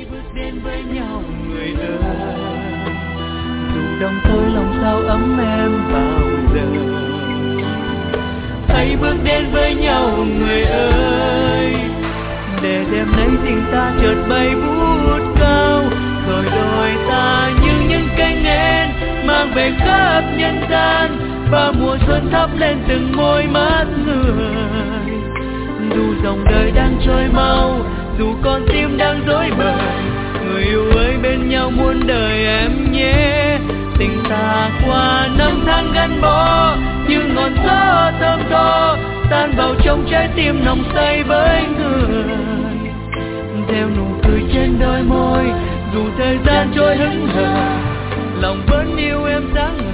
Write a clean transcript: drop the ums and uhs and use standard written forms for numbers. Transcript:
bước đến với nhau người ơi, dù đông tối lòng sao ấm em bao giờ. Hãy bước đến với nhau người ơi, để đêm nay tình ta chợt bay vút cao, rồi đôi ta như những cánh én mang về khắp nhân gian, và mùa xuân thắp lên từng môi mắt người. Dù dòng đời đang trôi mau, dù con tim đang rối bời, người yêu ơi bên nhau muôn đời em nhé. Tình ta qua năm tháng gắn bó như ngọn gió thơm tho, tan vào trong trái tim nồng say với người. Gieo nụ cười trên đôi môi, dù thời gian trôi hững hờ, lòng vẫn yêu em sáng